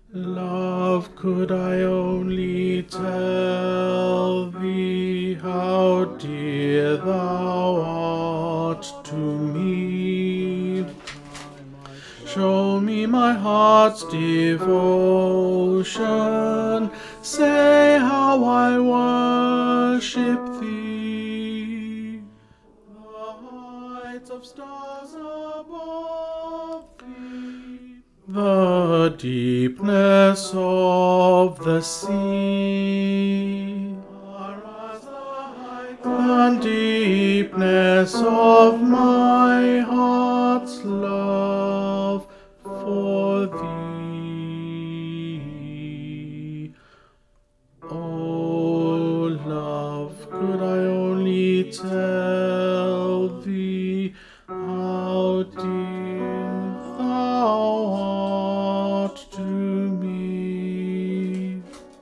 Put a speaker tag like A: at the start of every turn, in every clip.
A: Love, could I only tell thee how dear thou art to me. Show me my heart's devotion, say how I worship thee. The heights of stars above thee, the deepness of the sea, are as the height and deepness of my heart's love for thee. Oh, love, could I only tell thee how dear thou art to me.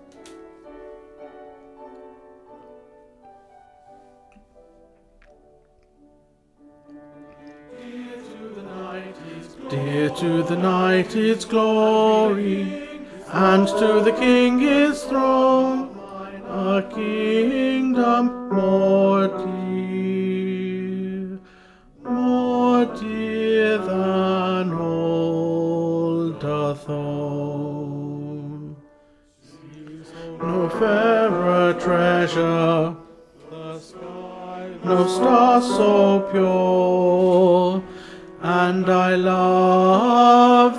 A: Dear to the night its glory, and to the King his throne, a kingdom more dear than all doth own. No fairer treasure, the sky, no star so pure, and I love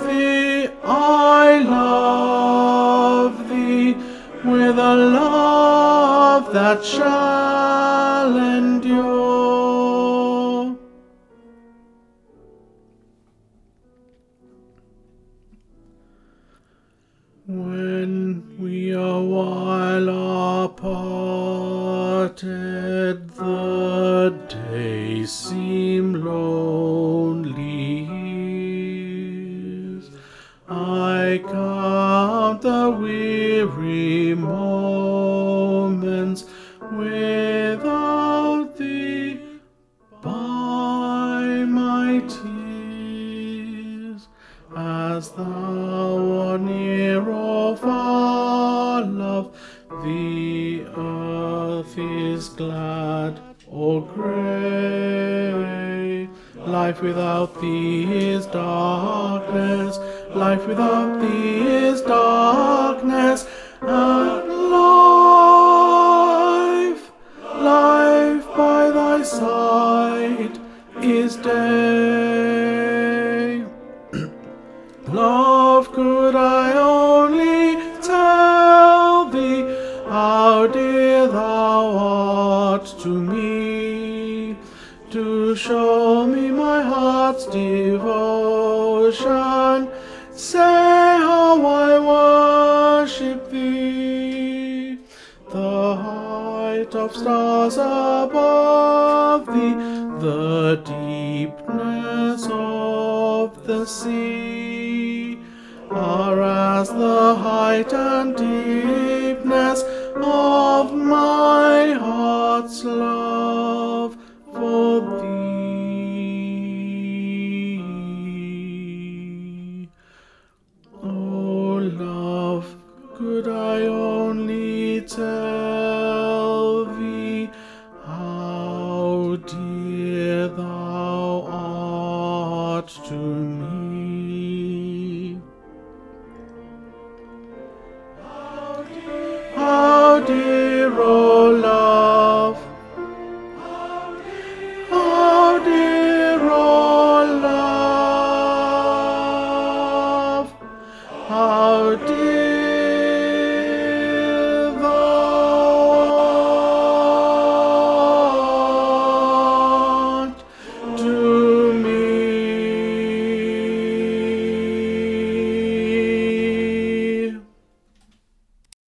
A: thee with a love that shall endure. When we a while are parted, the days seem lonely. I count the weary moments without thee by my tears, as thou art near or far, love, the earth is glad or grey. Life without thee is darkness, life without thee is darkness, and life by thy side is day. Love, could I only tell thee how dear thou art to me, to show me my heart's devotion, say how I worship thee. The height of stars above thee, the deepness of the sea, are as the height and deepness of my heart's love for thee. Oh, love, could I only tell thee how dear thou art to me.